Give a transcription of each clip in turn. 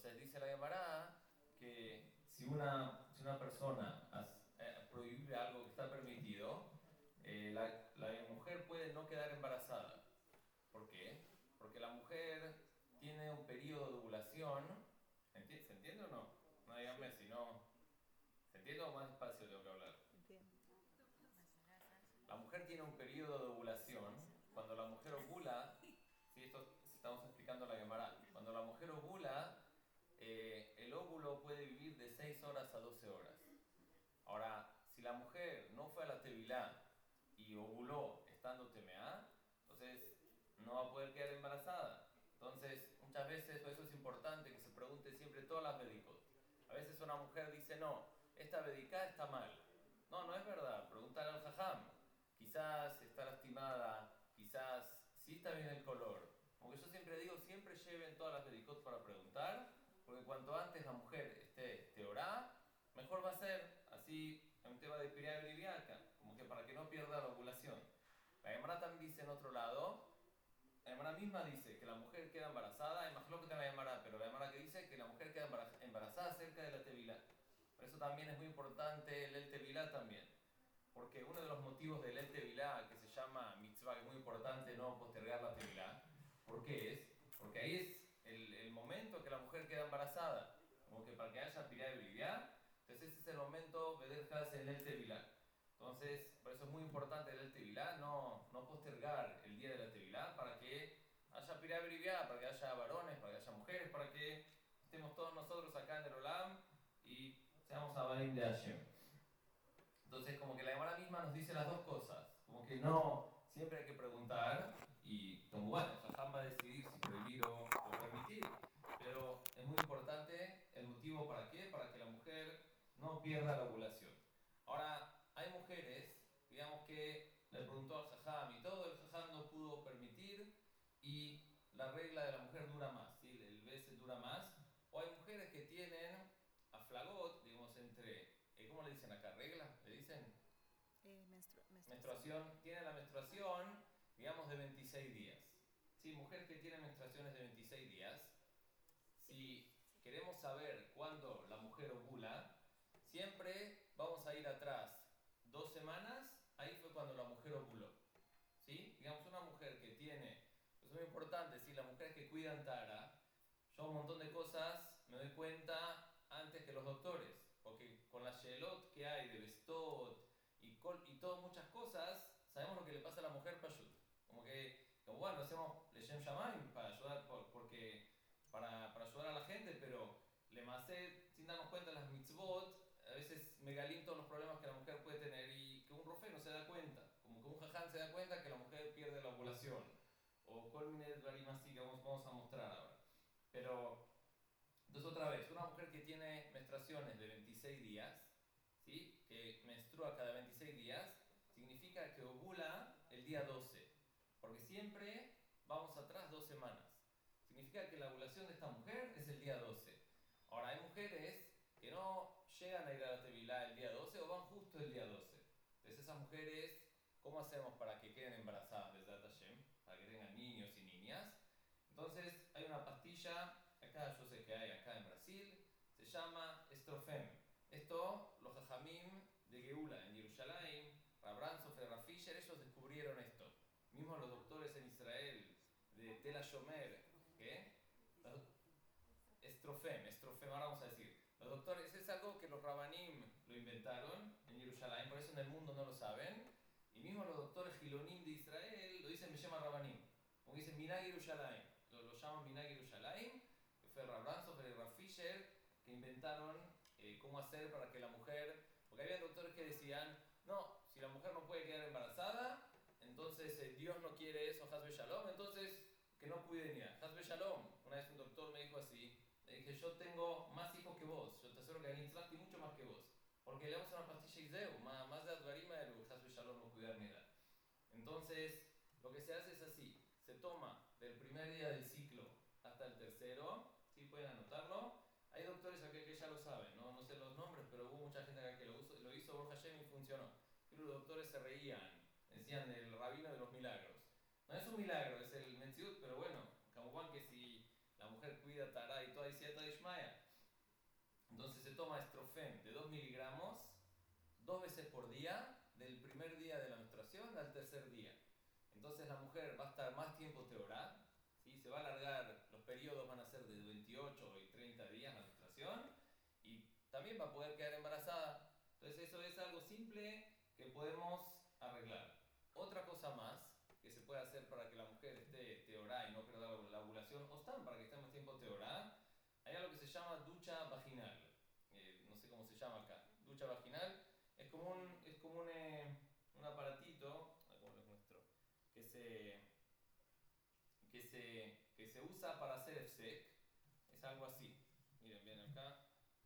Entonces dice la Gemara que si una persona prohíbe algo que está permitido, la mujer puede no quedar embarazada. ¿Por qué? Porque la mujer tiene un periodo de ovulación. ¿Se entiende o no? No díganme si no. ¿Se entiende o más despacio tengo que hablar? Entiendo. La mujer tiene un periodo de ovulación. Cuando la mujer ovula, sí, esto estamos explicando la Gemara. Cuando la mujer ovula, el óvulo puede vivir de 6 horas a 12 horas. Ahora, si la mujer no fue a la tevilá y ovuló estando temeá, entonces no va a poder quedar embarazada. Entonces, muchas veces, por eso es importante que se pregunte siempre todas las vedicot. A veces una mujer dice, no, esta vedicá está mal. No, no es verdad, preguntar al jajam. Quizás está lastimada, quizás sí está bien el color. Como yo siempre digo, siempre lleven todas las vedicot para preguntar, porque cuanto antes la mujer esté teorá, mejor va a ser, así en un tema de piria briviaca, como que para que no pierda la ovulación. La Gemara también dice en otro lado, la Gemara misma dice que la mujer queda embarazada, es más lo que está en la Gemara, pero la Gemara que dice que la mujer queda embarazada cerca de la tevilá. Por eso también es muy importante el tevilá también. Porque uno de los motivos del tevilá, que se llama mitzvah, que es muy importante no postergar la tevilá, ¿por qué es? Porque ahí es el momento que la mujer queda embarazada, como que para que haya pirá de briviá, entonces ese es el momento de dejarse en el tevilá. Entonces, por eso es muy importante el tevilá, no postergar el día de la tevilá para que haya pirá de briviá, para que haya varones, para que haya mujeres, para que estemos todos nosotros acá en el Olam y seamos Abadim de Hashem. Entonces, como que la Gemara misma nos dice las dos cosas. Como que no, siempre hay que preguntar y como bueno, Jajam va a decidir si prohibir o permitir. Pero es muy importante el motivo para qué, para que la mujer no pierda la ovulación. Ahora, hay mujeres, digamos que le preguntó al Jajam y todo, el Jajam no pudo permitir y la regla de la mujer dura más, ¿sí? El BS dura más. O hay mujeres que tienen aflagot, digamos, ¿cómo le dicen acá? ¿Regla? ¿Le dicen? Menstruación. Menstruación. Tiene la menstruación, digamos, de 26 días. Sí, mujer que tiene menstruaciones de 26 días. Si queremos saber cuándo la mujer ovula, siempre vamos a ir atrás 2 semanas, ahí fue cuando la mujer ovuló. ¿Sí? Digamos, una mujer que tiene, eso es muy importante, si la mujer que cuida Tara, yo un montón de cosas me doy cuenta antes que los doctores, porque con la Shelot que hay de Bestot y todas muchas cosas, sabemos lo que le pasa a la mujer Pashut. Como bueno, hacemos Leshem Shamayim para ayudar, para ayudar a la gente, pero le masé sin darnos cuenta las mitzvot, a veces me todos los problemas que la mujer puede tener y que un rofe no se da cuenta, como que un jaján se da cuenta que la mujer pierde la ovulación, o colmines así que vamos a mostrar ahora. Pero, entonces otra vez, una mujer que tiene menstruaciones de 26 días, ¿sí? Que menstrua cada 26 días, significa que ovula el día 12, porque siempre vamos atrás 2 semanas. Significa que la ovulación de esta mujer es el día 12. Ahora, hay mujeres que no llegan a ir a la tevilá el día 12 o van justo el día 12. Entonces esas mujeres, ¿cómo hacemos para que queden embarazadas de Hashem? Para que tengan niños y niñas. Entonces hay una pastilla, acá yo sé que hay acá en Brasil, se llama Estrofem. Esto, los jajamim de Geula en Jerusalén, Rabran Sofer Rafisher, ellos descubrieron esto. Mismos los doctores en Israel de Tel Shomer, ¿qué? Estrofem, ahora vamos a decir. Los doctores, es algo que los rabanim lo inventaron en Jerusalén, por eso en el mundo no lo saben. Y mismo los doctores gilonim de Israel lo dicen, me llama rabanim. Como dicen Minag Yerushalayim, lo llaman Minag Yerushalayim, que fue Rabban Sofer y Rav Fisher, que inventaron cómo hacer para que la mujer, porque había doctores que decían, no, si la mujer no puede quedar embarazada, entonces Dios no quiere eso, Hasbe Shalom, entonces que no cuide ni nada. Hasbe Shalom, una vez un doctor me dijo así, le dije, yo tengo más hijos que vos, yo te aseguro que alguien y mucho más que vos, porque le damos una pastilla y zeu, más de Advarima de Hasbe Shalom no cuidar ni nada. Entonces, lo que se hace es así, se toma del primer día del ciclo hasta el tercero, ¿sí? Pueden anotarlo. Hay doctores acá que ya lo saben, no sé los nombres, pero hubo mucha gente acá que lo hizo Baruch Hashem y funcionó. Y los doctores se reían, decían el rabino de los milagros. No es un milagro, es el Metziut, pero bueno, como que si la mujer mujer cuida Tará y toda y Siata Ishmaya. Entonces se toma estrofen de 2 miligramos 2 veces por día, del primer día de la menstruación al tercer día. Entonces la mujer va a estar más tiempo teorá, ¿sí? Se va a alargar, los periodos van a ser de 28 y 30 días la menstruación, y también va a poder quedar embarazada. Entonces eso es algo simple que podemos arreglar. Otra cosa más que se puede hacer para que la mujer esté teorá y no pierda la ovulación, o están para que esté más tiempo teorá, hay algo que se llama ducha vaginal. No sé cómo se llama acá. Ducha vaginal es como un aparatito, como lo muestro, que se usa para hacer EFSEC. Es algo así. Miren bien acá.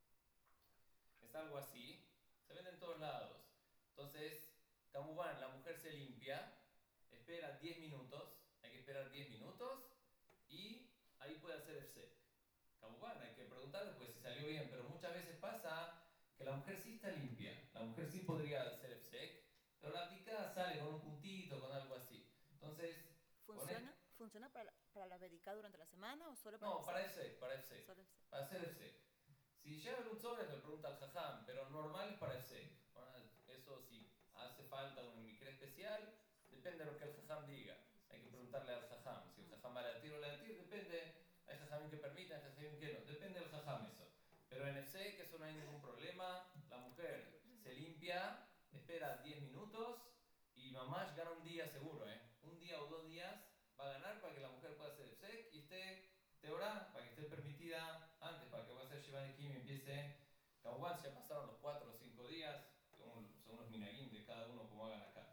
Es algo así. Se vende en todos lados. Entonces, Kamubán, la mujer se limpia, espera 10 minutos, hay que esperar 10 minutos y ahí puede hacer EFSEC. Kamubán, hay que preguntarle pues si salió bien, pero muchas veces pasa que la mujer sí está limpia, la mujer sí podría hacer EFSEC, pero la tica sale con un puntito, con algo así. Entonces, ¿Funciona para la verica durante la semana o solo para no, para EFSEC, para hacer EFSEC. Si llega un sobre, le pregunta al jajam, pero normal es para EFSEC. Eso sí, hace falta un micro especial, depende de lo que el jajam diga. Hay que preguntarle al jajam, si el jajam va a latir o latir, depende. Hay jajamín que permitan, hay jajamín que no, depende del jajam eso. Pero en EFSEC eso no hay ningún problema, la mujer se limpia, espera 10 minutos y mamás gana un día seguro, un día o 2 días va a ganar para que la mujer pueda hacer EFSEC y esté teorá, para que esté permitida antes, para que va a hacer Shivan Kim y empiece. Kamubán, ya pasaron los 4 o 5 días, según los minagim de cada uno como hagan acá.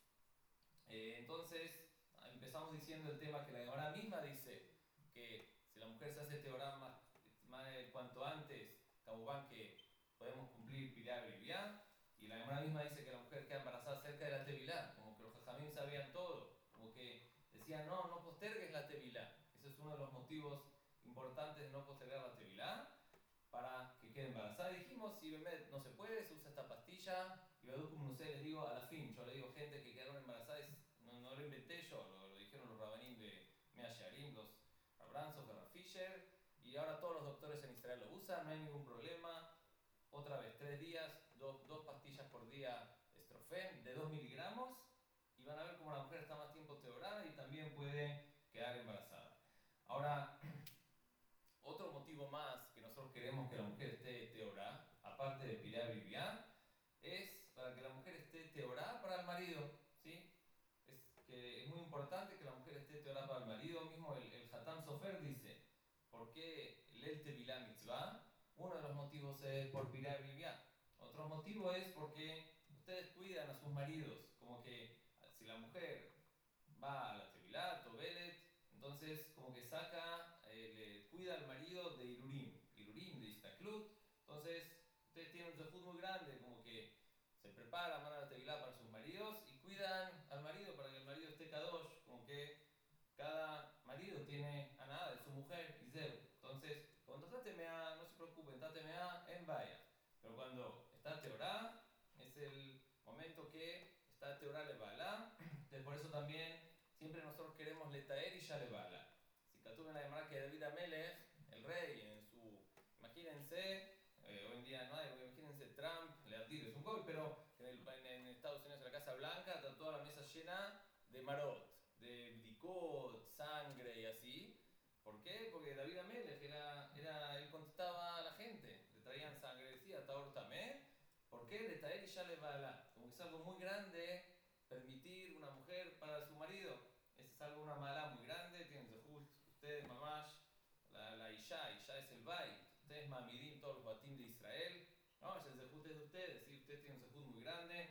Entonces, empezamos diciendo el tema que la Gemara misma dice que si la mujer se hace teorá más cuanto antes, Kamubán, que podemos cumplir Pirá y Bibiá, y la Gemara misma dice que la mujer queda embarazada cerca de la tevilá, como que los jajamín sabían todo, como que decían no postergues la tevilá. Ese es uno de los motivos importantes de no postergar la tevilá, para que quede embarazada. Dijimos, si Bemet no se puede, se usa esta pastilla, y como no sé, les digo a la fin, yo le digo gente que quedaron embarazadas, no lo inventé yo, lo dijeron los rabanim de Mea Shearim, los Abranzos, Rav Fisher, y ahora todos los doctores en Israel lo usan, no hay ningún problema. Otra vez, 3 días, dos pastillas por día, estrofen de 2 miligramos, y van a ver cómo la mujer está más tiempo teorada y también puede quedar embarazada. Ahora, otro motivo más que nosotros queremos que la mujer esté teorá, aparte de Pirá y Bibiá, es para que la mujer esté teorá para el marido, ¿sí? Es muy importante que la mujer esté teorá para el marido. Mismo el Hatam Sofer dice, ¿por qué el Tevilá Mitzvah? Uno de los motivos es por Pirá y Bibiá. Otro motivo es porque ustedes cuidan a sus maridos, como que si la mujer va a la Tevilá, Tobelet, entonces como que le cuida al marido de Irurim, de Istaklut. Entonces ustedes tienen un zehut muy grande, como que se preparan, van a la tevilá para sus maridos y cuidan al marido para que el marido esté kadosh, como que cada marido tiene a nada de su mujer y zeu. Entonces cuando está temeá, no se preocupen, está temeá en vaya, pero cuando está teorá es el momento que está teorá le bala. Entonces por eso también siempre nosotros queremos letaer y ya le bala. Si Katuv en la Gemara que David Amelech, el rey, imagínense, hoy en día no hay, imagínense Trump, Leatir es un gol, pero en Estados Unidos, en la Casa Blanca, está toda la mesa llena de marot, de bdicot, sangre y así. ¿Por qué? Porque David Amelech él contestaba a la gente, le traían sangre, decía Taor Tamé. ¿Por qué? De Taer y ya le va como que es algo muy grande permitir una mujer para su marido. Es algo, una mala muy grande, tienen zehut, ustedes mamás, la Isha es el Bait, ustedes mamidim todos los batim de Israel, no, es el zehut es de ustedes, ¿sí? Ustedes tienen un zehut muy grande,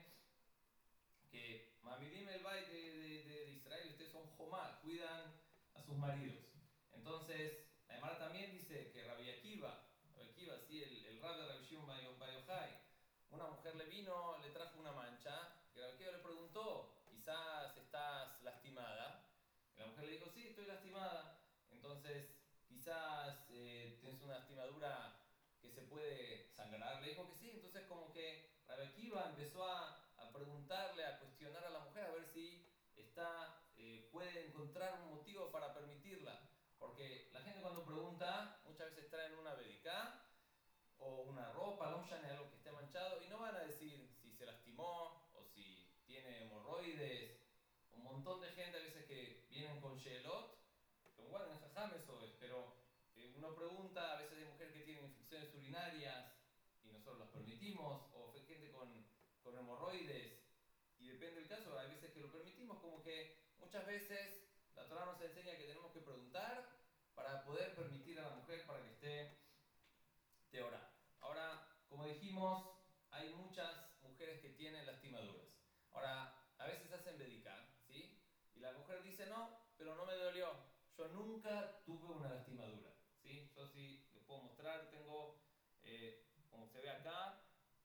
que mamidim el Bait de Israel, ustedes son jomá, cuidan a sus maridos. Entonces, la Gemara también dice que Rabbi Akiva, sí, el rab de Rabbi Shimon Bar Yochai, una mujer le trajo una mancha, que Rabbi Akiva le preguntó, quizás estás lastimada. Y la mujer le dijo, sí, estoy lastimada. Entonces, quizás tienes una lastimadura que se puede sangrar. Le dijo que sí. Entonces, como que Rabbi Akiva empezó a preguntarle, a cuestionar a la mujer, a ver si puede encontrar un motivo para permitirla. Porque la gente cuando pregunta, muchas veces traen una bedicá o una ropa, algo que esté manchado, y no van a decir si se lastimó o si tiene hemorroides. Un montón de gente a veces que vienen con shelot, que igual en jajam eso es, pero uno pregunta, a veces hay mujeres que tienen infecciones urinarias y nosotros las permitimos, o gente con hemorroides, y depende del caso, hay veces que lo permitimos, como que muchas veces la Torah nos enseña que tenemos que preguntar para poder permitir a la mujer para que esté teorá. Ahora, como dijimos, hay muchas mujeres que tienen lastimaduras. Ahora, a veces hacen bedicá, ¿sí? Y la mujer dice, no, pero no me dolió. Yo nunca tuve una lastimadura, ¿sí? Yo sí les puedo mostrar, tengo, como se ve acá,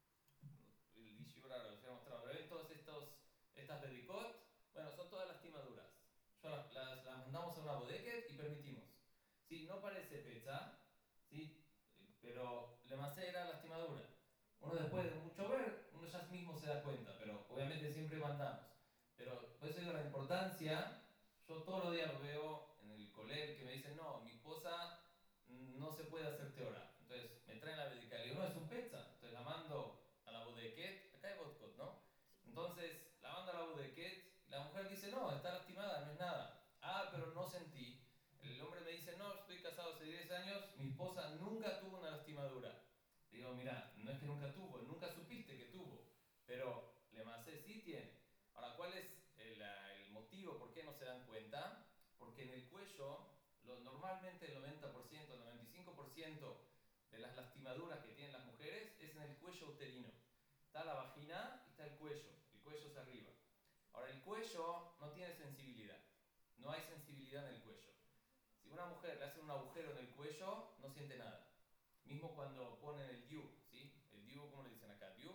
el Dishura lo voy a mostrar, ¿ven? Todas estas bedicot, bueno, son todas lastimaduras. Yo las mandamos a una bodeket y permitimos. Sí, no parece pecha, ¿sí? Pero le macé era lastimadura. Uno después de mucho ver, uno ya mismo se da cuenta, pero obviamente siempre mandamos. Pero por eso digo la importancia, yo todos los días lo veo en el colegio que me dicen, no, mi esposa no se puede hacer teora. Entonces me traen la medical y digo, no, es un pezza. Entonces la mando a la bodeket, acá hay vodka, ¿no? Entonces la mando a la bodeket y la mujer dice, no, está lastimada, no es nada. Ah, pero no sentí. El hombre me dice, no, estoy casado hace 10 años, mi esposa nunca tuvo una lastimadura. Digo, mira, no es que nunca tuvo, nunca supiste que tuvo, pero le macé sí tiene. Ahora, ¿cuál es el motivo por qué no se dan cuenta? Porque en el cuello, normalmente el 90%, el 95% de las lastimaduras que tienen las mujeres es en el cuello uterino. Está la vagina y está el cuello es arriba. Ahora, el cuello no tiene sensibilidad, no hay sensibilidad en el cuello. Si una mujer le hace un agujero en el cuello, no siente nada. Mismo cuando ponen el DIU, ¿sí? El DIU, ¿cómo le dicen acá? DIU.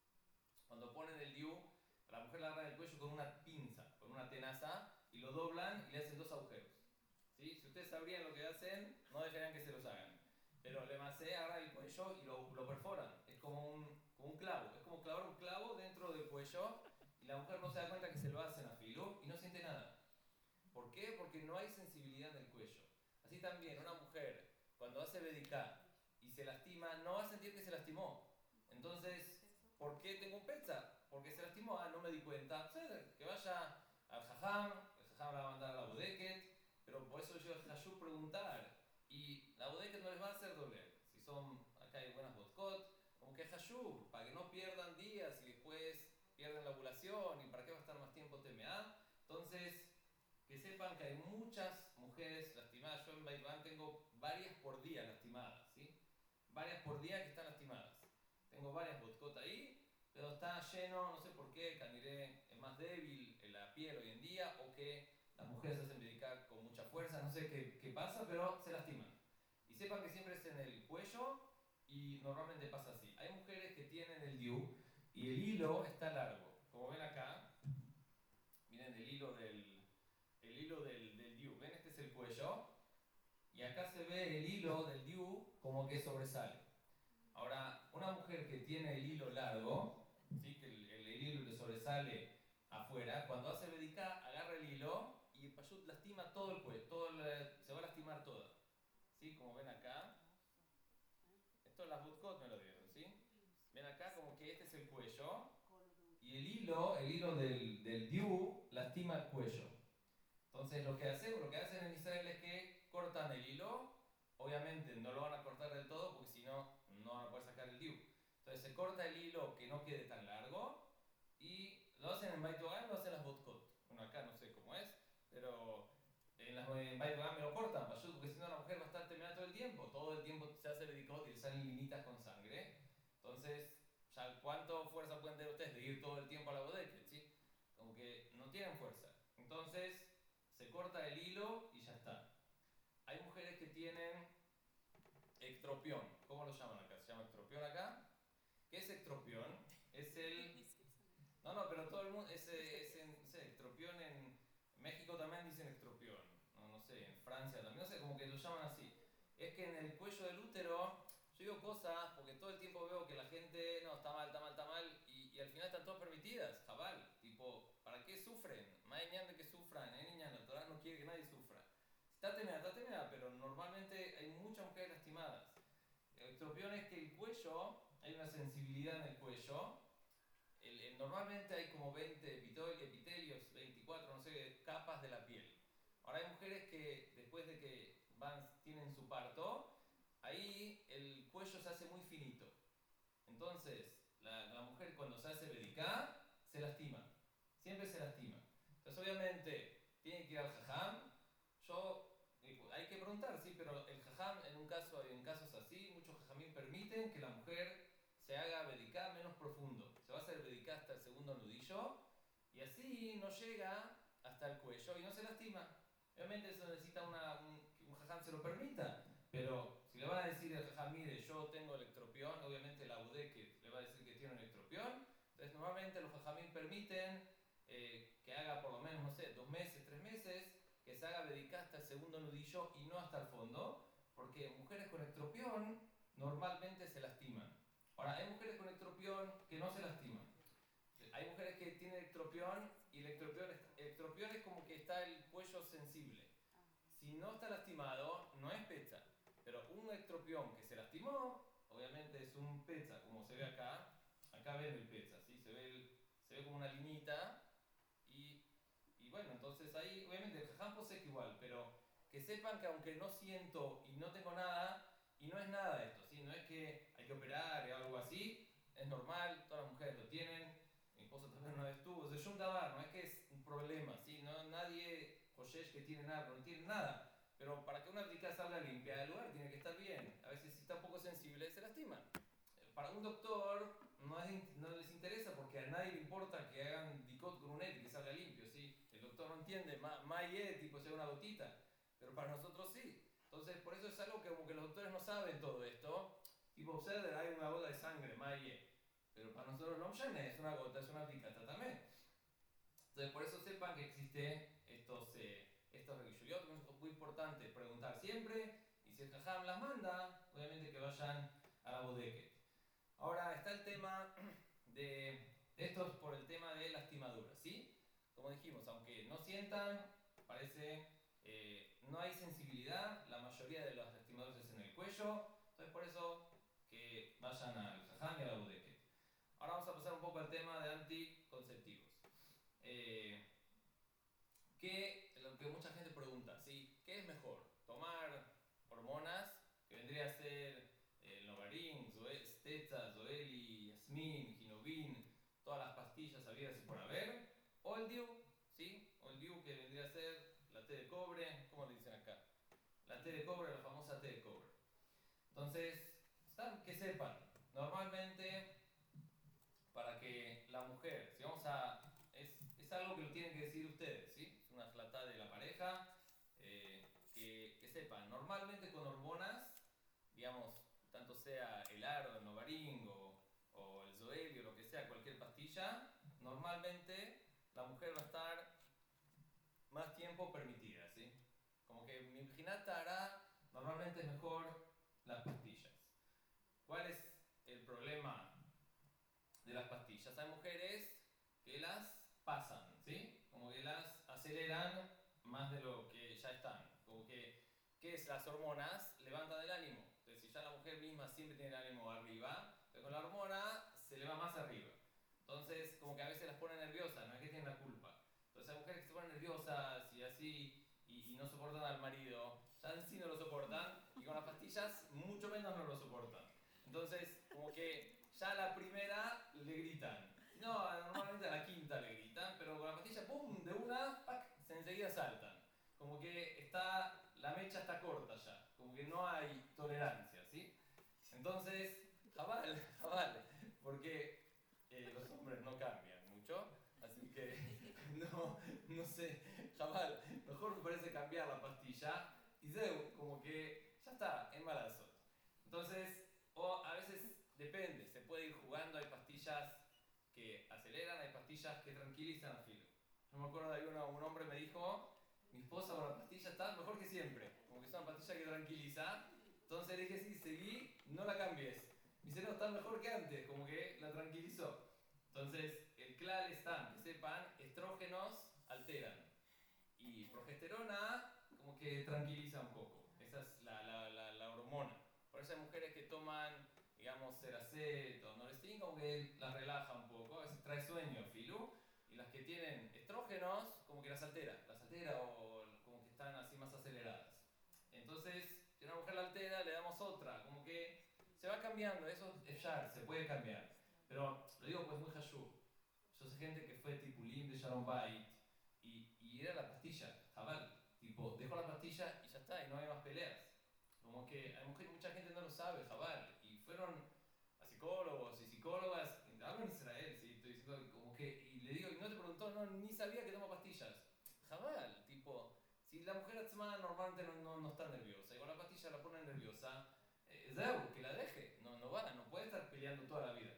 Cuando ponen el DIU, la mujer la agarra el cuello con una pinza, con una tenaza, y lo doblan y le hacen 2 agujeros. ¿Sí? Si ustedes sabrían lo que hacen, no dejarían que se los hagan. Pero le macé, agarra el cuello y lo perforan. Es como un clavo. Es como clavar un clavo dentro del cuello y la mujer no se da cuenta que se lo hacen a filo y no siente nada. ¿Por qué? Porque no hay sensibilidad en el cuello. Así también, una mujer, cuando hace bedicá y se lastima, no va a sentir que se lastimó. Entonces, ¿por qué tengo un pezza? Porque se lastimó, no me di cuenta. Que vaya al jajam, el jajam la va a mandar a la bodeket, pero por eso yo ayudo preguntar. Y la bodeket no les va a hacer doler. Si son, acá hay buenas vodkot, como que es hayub, para que no pierdan días y después pierden la ovulación y para qué va a estar más tiempo TMA. Entonces, que sepan que hay muchas mujeres lastimadas. Yo en Baitban tengo varias por día lastimadas, ¿sí? Varias por día que están lastimadas. Tengo varias vodkot ahí, pero está lleno, no sé por qué, Caniré es más débil en la piel hoy en día, o que las mujeres se hacen medicar con mucha fuerza, no sé qué pasa, pero se lastiman. Y sepan que siempre es en el cuello y normalmente pasa así. Hay mujeres que tienen el DIU y el hilo está largo. Como ven acá, miren el hilo del DIU. ¿Ven? Este es el cuello. Y acá se ve el hilo del DIU como que sobresale. Ahora, una mujer que tiene el hilo largo, ¿sí? Que el hilo le sobresale afuera, cuando hace bedicá, agarra el hilo y Payut lastima todo el cuello, se va a lastimar toda. ¿Sí? Como ven acá. Esto las Budkot me lo dieron, ¿sí? Ven acá como que este es el cuello y el hilo del DIU lastima el cuello. Entonces lo que hacen en Israel es que cortan el hilo, obviamente no lo van a cortar del todo porque si no, no van a poder sacar el DIU. Entonces se corta el hilo que no quede tan largo y lo hacen en Beit Hagam, lo hacen las Botkot. Bueno, acá no sé cómo es, pero en Beit Hagam me lo cortan, porque si no la mujer va a estar terminada todo el tiempo se hace bedicot y le salen linitas con sangre. Entonces, ya ¿cuánto fuerza pueden tener ustedes de ir todo el tiempo a la bodega? ¿Sí? Como que no tienen fuerza. Entonces, se corta el hilo y ya está. Hay mujeres que tienen ectropión. ¿Cómo lo llaman acá? ¿Se llama ectropión acá? ¿Qué es ectropión? Es el... No, pero todo el mundo... no sé, ectropión en México también dicen ectropión. No sé, en Francia también. No sé, como que lo llaman así. Es que en el cuello del útero... Yo digo cosas porque todo el tiempo veo que la gente... No, está mal. Y al final están todas permitidas. Jabal. Tipo, ¿para qué sufren? Más de que sufran. La Torah no quiere que nadie sufra. está temida, pero normalmente hay muchas mujeres lastimadas. El ectropión es que el cuello, hay una sensibilidad en el cuello. Normalmente hay como 20 epitelios, 24, no sé, capas de la piel. Ahora hay mujeres que después de que tienen su parto, ahí el cuello se hace muy finito. Entonces, la mujer cuando se hace vedicá, se lastima. Siempre se lastima. Entonces, obviamente, tiene que ir al jajam. Hay que preguntar, sí, pero el jajam, en casos así, muchos jajamín permiten que la mujer se haga vedicá menos profundo. Se va a hacer vedicá hasta el segundo nudillo y así no llega hasta el cuello y no se lastima. Obviamente eso necesita que un jajam se lo permita, pero si le van a decir al jajam, mire, yo tengo electropión, obviamente la budeke le va a decir que tiene electropión. Entonces normalmente los jajamín permiten que haga por lo menos, no sé, 2 meses, 3 meses, que se haga vedicá hasta el segundo nudillo y no hasta el fondo, porque mujeres con ectropión normalmente se lastiman. Ahora, hay mujeres con ectropión que no se lastiman. Hay mujeres que tienen ectropión y el ectropión es como que está el cuello sensible. Si no está lastimado, no es pecha. Pero un ectropión que se lastimó, obviamente es un pecha, como se ve acá. Acá ven el pecha, ¿sí? Se ve como una linita. Y bueno, entonces ahí, obviamente el jajam posee igual, pero que sepan que aunque no siento y no tengo nada, y no es nada esto, ¿sí? No es que hay que operar o algo así, es normal, todas las mujeres lo tienen, mi esposa también una vez tuvo, es un tabar, no es que es un problema, ¿sí? No, nadie, Joshesh, que tiene nada, no tiene nada, pero para que una abdica salga limpia del lugar tiene que estar bien, a veces si está un poco sensible se lastima. Para un doctor no les interesa porque a nadie le importa que hagan dicot con un et, que salga limpio, ¿sí? El doctor no entiende, maye, tipo sea una gotita, pero para nosotros sí. Entonces, por eso es algo que como que los doctores no saben todo esto. Tipo, observen, hay una gota de sangre, maye, pero para nosotros no es una gota, es una picata también. Entonces, por eso sepan que existen estos requisitos. Es muy importante preguntar siempre, y si el jajam las manda, obviamente que vayan a la bodega. Ahora está el tema de esto es por el tema de lastimaduras, ¿sí? Como dijimos, aunque no sientan, parece no hay sensibilidad, la mayoría de las lastimaduras es en el cuello, entonces por eso que vayan al jajam y a la bodega. Ahora vamos a pasar un poco al tema de anticonceptivos. Lo que mucha gente pregunta, ¿sí? ¿Qué es mejor? ¿Tomar hormonas, que vendría a ser el Novarin, Stetza, Zoeli, Yasmin, Ginovin, todas las pastillas habidas y por haber, o el DIU, ¿sí? O el DIU que vendría a ser la T de cobre, ¿cómo le dicen acá? La T de cobre, la famosa T de cobre. Entonces, que sepan, normalmente para que la mujer, si vamos a... Es algo que lo tienen que decir ustedes, ¿sí? Es una flatá de la pareja, que sepan, normalmente con hormonas, digamos, tanto sea el aro, el novaring o el zoelio, lo que sea, cualquier pastilla, normalmente la mujer va a estar más tiempo permitida, ¿sí? Como que mi ginata hará, normalmente es mejor las pastillas. ¿Cuál es el problema de las pastillas? Hay mujeres que las pasan, ¿sí? Como que las aceleran más de lo que ya están. Como que, ¿qué es? Las hormonas levantan el ánimo. Entonces, si ya la mujer misma siempre tiene el ánimo arriba, pero con la hormona se le va más arriba. Entonces, como que a veces las pone nerviosas, no es que tienen la culpa. Entonces, hay mujeres que se ponen nerviosas y así, y no soportan al marido. Ya en sí no lo soportan, y con las pastillas mucho menos no lo soportan. Entonces, como que ya a la primera le gritan. No, normalmente a la quinta le gritan, pero con la pastilla, ¡pum!, de una, ¡pac!, enseguida saltan. Como que la mecha está corta ya, como que no hay tolerancia, ¿sí? Entonces, jabal, porque los hombres no cambian mucho, así que no sé, jabal, mejor me parece cambiar la pastilla y como que ya está, embarazo. Entonces, o a veces depende, se puede ir jugando, hay pastillas que aceleran, hay pastillas que tranquilizan a filo. Yo me acuerdo de un hombre me dijo, mi esposa con la pastilla está mejor que siempre, como que es una pastilla que tranquiliza. Entonces le dije, sí, seguí, no la cambies. Me dice, no, está mejor que antes, como que la tranquilizó. Entonces, el clal está, que sepan, estrógenos alteran. Y progesterona, como que que tranquiliza un poco. Esa es la hormona. Por eso hay mujeres que toman, digamos, Ceracet o Norestin, como que las relaja un poco, a veces trae sueño, filú, y las que tienen estrógenos, como que las altera o como que están así más aceleradas. Entonces, si una mujer la altera, le damos otra, como que se va cambiando, eso es ya, se puede cambiar. Pero lo digo pues muy hashú. Yo sé gente que fue tipulim de Sharon Bait y era la pastilla, jabal. Tipo, dejó la pastilla y ya está, y no hay más peleas. Como que mucha gente no lo sabe, jabal. Y fueron a psicólogos y psicólogas, hablo en Israel, ¿sí? Estoy diciendo como que, y le digo, y no te preguntó, no, ni sabía que toma pastillas. Jabal, tipo, si la mujer atzma normalmente no está nerviosa, y con la pastilla la pone nerviosa, que la deje, no puede estar peleando toda la vida.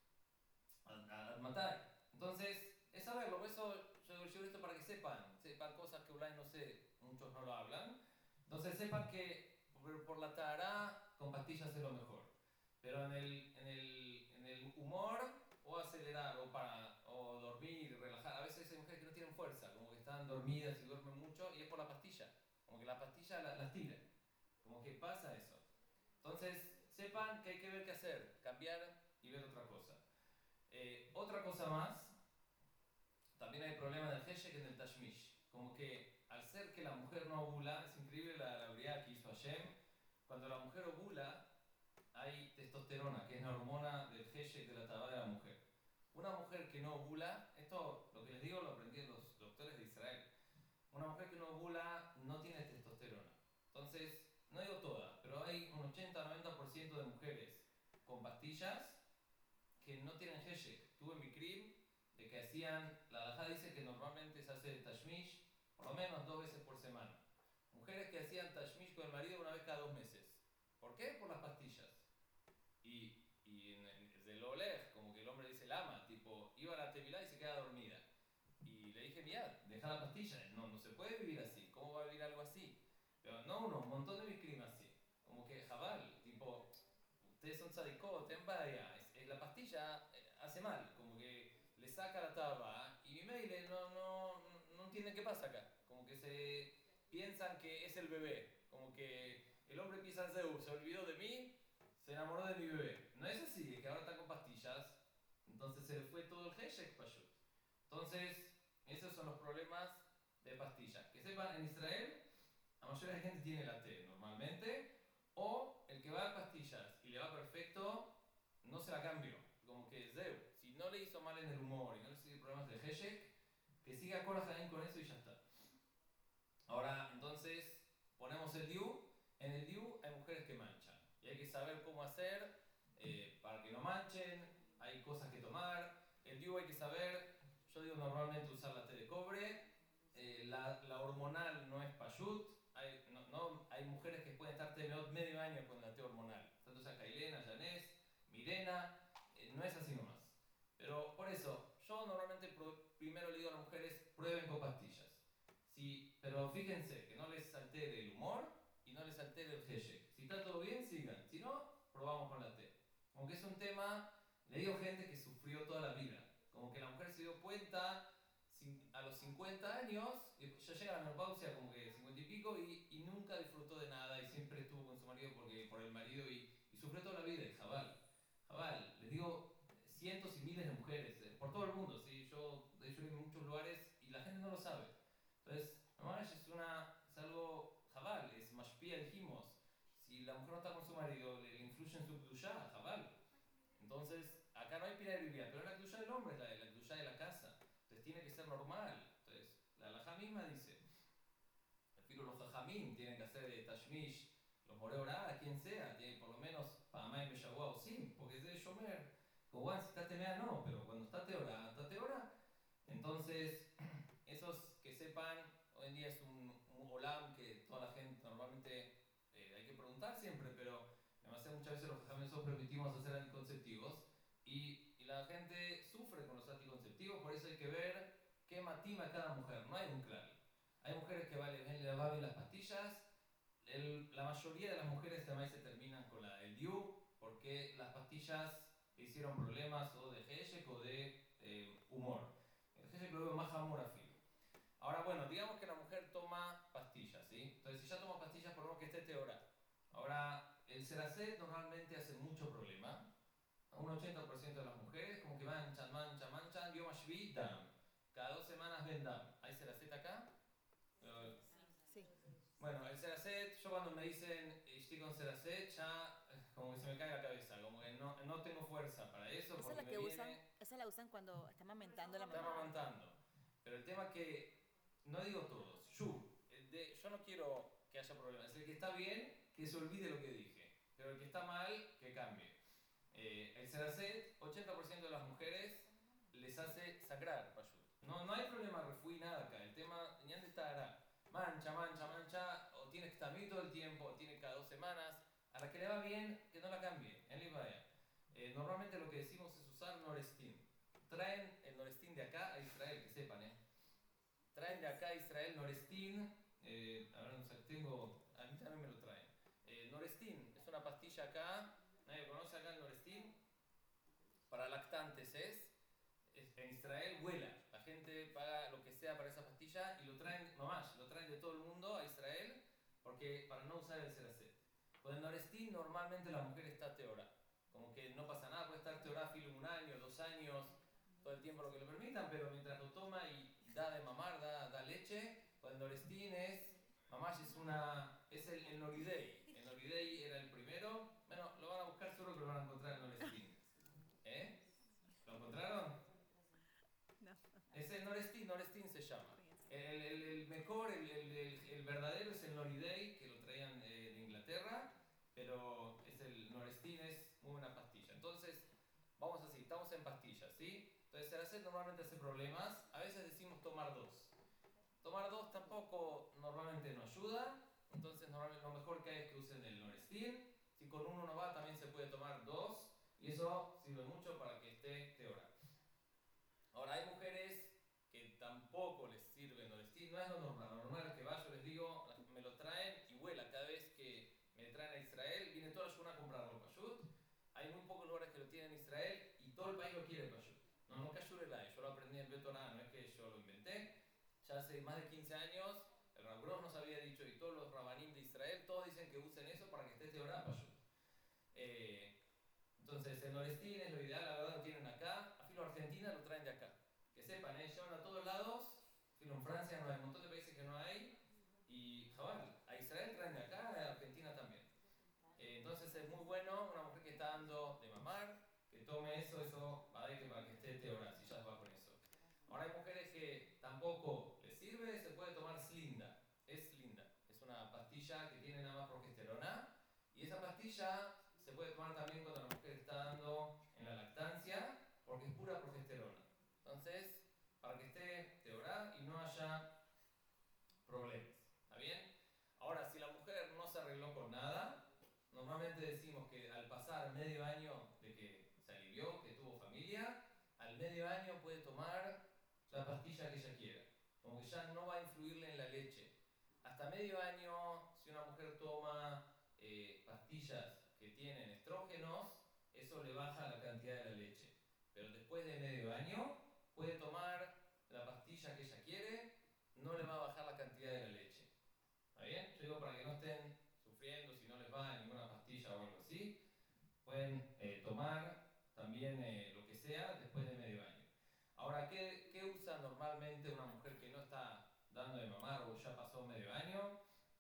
A matar. Entonces, es saberlo, por eso yo digo esto para que sepan cosas que online no sé, muchos no lo hablan. Entonces sepan que por la tará con pastillas es lo mejor. Pero en el humor, o acelerar, o dormir, relajar. A veces hay mujeres que no tienen fuerza, como que están dormidas y duermen mucho, y es por la pastilla. Como que la pastilla las tira. Como que pasa eso. Entonces, sepan que hay que ver qué hacer, cambiar y ver otra cosa. Otra cosa más, también hay problema del Heshek en el Tashmish. Como que al ser que la mujer no ovula, es increíble la habilidad que hizo Hashem. Cuando la mujer ovula, hay testosterona, que es la hormona del Heshek de la tabá de la mujer. Una mujer que no ovula, esto lo que les digo lo aprendí en los doctores de Israel. Una mujer que no ovula no tiene testosterona. Entonces, no digo todas, pero hay un 80-90% de mujeres con pastillas que no tienen Heshek. Tuve mi crib de que hacían, la halajá dice que normalmente se hace tashmish por lo menos 2 veces por semana. Mujeres que hacían tashmish con el marido una vez cada 2 meses. ¿Por qué? Por las pastillas. Y desde lo lej, como que el hombre dice lama, tipo, iba a la tevilá y se queda dormida. Y le dije, mira, deja la pastilla. No se puede vivir así. ¿Cómo va a vivir algo así? Pero no un montón de mi crib así. Como que jabal, tipo, ustedes son tzadikot, ten vaya. La pastilla hace mal, como que le saca la taba y mi mail no entienden qué pasa acá. Como que se piensan que es el bebé. Como que el hombre piensa Zeus, se olvidó de mí, se enamoró de mi bebé. No es así, es que ahora está con pastillas, entonces se le fue todo el Heshek Pashut. Entonces, esos son los problemas de pastillas. Que sepan, en Israel, la mayoría de la gente tiene la T normalmente, o el que va a pastillas y le va perfecto, no se la cambio. Como que Zeu, si no le hizo mal en el humor y no le hizo problemas de Heshek, que siga con eso y ya está. Ahora, entonces, ponemos el DIU. En el DIU hay mujeres que manchan. Y hay que saber cómo hacer para que no manchen. Hay cosas que tomar. El DIU hay que saber, yo digo normalmente usar la té de cobre. La hormonal no es payut. Hay mujeres que pueden estar medio año con la té hormonal. Tanto sea Kailena, Janés, Mirena. No es así nomás. Pero por eso, yo normalmente primero le digo a las mujeres, prueben con pastillas. Sí, pero fíjense que no les altere el humor y no les altere el Heshek. Si está todo bien, sigan. Si no, probamos con la T. Como que es un tema, le digo gente que sufrió toda la vida. Como que la mujer se dio cuenta a los 50 años, ya llega a la menopausia como que 50 y pico, y nunca disfrutó de nada y siempre estuvo con su marido por el marido y sufrió toda la vida. Y jabal, les digo, cientos y miles de mujeres, por todo el mundo, ¿sí? Yo he ido en muchos lugares y la gente no lo sabe. Entonces, Mamash es algo jabal, es mashpia, dijimos. Si la mujer no está con su marido, le influye en su kdushá, jabal. Entonces, acá no hay pina de vivir, pero la kdushá del hombre es la kdushá de la casa. Entonces, tiene que ser normal. Entonces, la halajá misma dice, los jajamim tienen que hacer tashmish, los moreorá, quien sea, tiene por lo menos pamay meyagua o sim, porque es de shomer. Como si está temea no, pero cuando está teora. Entonces, esos que sepan, hoy en día es un olam que toda la gente normalmente hay que preguntar siempre, pero demasiado muchas veces los jajamim nosotros permitimos hacer anticonceptivos y la gente sufre con los anticonceptivos, por eso hay que ver qué matima cada mujer, no hay un claro. Hay mujeres que le va bien las pastillas, la mayoría de las mujeres también se terminan con el DIU porque las pastillas le hicieron problemas o de Heshek o de humor. El Heshek lo veo más amor a filo. Ahora bueno, digamos que la mujer toma pastillas, ¿sí? Entonces si el Seracet normalmente hace mucho problema. Un 80% de las mujeres como que manchan, Yom HaShvi, dam. Cada 2 semanas ven dam. ¿Hay Seracet acá? Sí. Bueno, el Seracet, yo cuando me dicen estoy con Seracet, ya como que se me cae la cabeza, como que no tengo fuerza para eso, Esa porque es la me que viene... usan, esa la usan cuando está amamentando la Está mamá. amamantando. Pero el tema que, no digo todos, yo no quiero que haya problemas. El que está bien, que se olvide lo que dije. Pero el que está mal, que cambie. El Seracet, 80% de las mujeres les hace sacrar payut. No hay problema refuí, nada acá. El tema, ¿dónde está? Mancha, o tiene que estar bien todo el tiempo, o tiene cada 2 semanas. A la que le va bien, que no la cambie. En Libaya. Normalmente lo que decimos es usar Norestin. Traen el Norestin de acá a Israel, que sepan, Traen de acá a Israel Norestin. Ahora no sé, a mí también me lo traen. Norestin es una pastilla acá. ¿Nadie conoce acá el Norestin? Para lactantes en Israel vuela. La gente paga lo que sea para esa pastilla y lo traen, nomás, lo traen de todo el mundo a Israel porque para no usar el Seracet. Con el Norestin normalmente la mujer está teorá. Como que no pasa nada, puede estar teorá filo 1 año, 2 años, todo el tiempo lo que lo permitan, pero mientras lo toma y da de mamar, da leche, con el Norestin mamás es el Noridei. El Noridei era el primero. Bueno, lo van a buscar seguro que lo van a encontrar el Norestin. ¿Lo encontraron? No. Es el Norestin se llama. El mejor, el verdadero es el Noridei, que lo traían de Inglaterra, pero el Norestin es muy buena pastilla. Entonces, vamos así, estamos en pastillas, ¿sí? Entonces, el Seracet normalmente hace problemas. A veces decimos tomar 2. Tomar 2 tampoco normalmente no ayuda. Entonces, normalmente lo mejor que hay es que usen el Norestin. Si con uno no va, también se puede tomar 2. Y eso sirve mucho para que esté teorá. Ahora, hay mujeres que tampoco les sirve Norestin. No es lo normal. Lo normal es que va, yo les digo, me lo traen y vuela. Cada vez que me traen a Israel, viene toda la Shuna a comprarlo payut. Hay muy pocos lugares que lo tienen en Israel y todo el país lo quiere payut. No cayurelay. Yo lo aprendí en Betorá, no es que yo lo inventé. Ya hace más de 15 años, el Rav Gross nos había dicho, y todos los rabanim de Israel, todos dicen que usen eso para que esté teorá payut. Entonces, el Norestin es lo ideal, la verdad lo tienen acá. A filo Argentina lo traen de acá. Que sepan, llevan a todos lados. Filo en Francia no hay, un montón de países que no hay. Y jabal, a Israel traen de acá, a Argentina también. Entonces es muy bueno una mujer que está dando de mamar, que tome eso va a ver que para que esté teorá, si ya va con eso. Ahora hay mujeres que tampoco les sirve, se puede tomar Slinda. Es Slinda. Es una pastilla que tiene nada más progesterona. Y esa pastilla se puede tomar también cuando la mujer está dando en la lactancia, porque es pura progesterona. Entonces, para que esté teorá y no haya problemas. ¿Está bien? Ahora, si la mujer no se arregló con nada, normalmente decimos que al pasar medio año de que se alivió, que tuvo familia, al medio año puede tomar la pastilla que ella quiera. Como que ya no va a influirle en la leche. Hasta medio año, si una mujer toma pastillas que tienen estrógenos, eso le baja la cantidad de la leche. Pero después de medio año, puede tomar la pastilla que ella quiere, no le va a bajar la cantidad de la leche. ¿Está bien? Yo digo para que no estén sufriendo si no les va ninguna pastilla o algo así. Pueden tomar también lo que sea después de medio año. Ahora, ¿qué usa normalmente una mujer que no está dando de mamar o ya pasó medio año?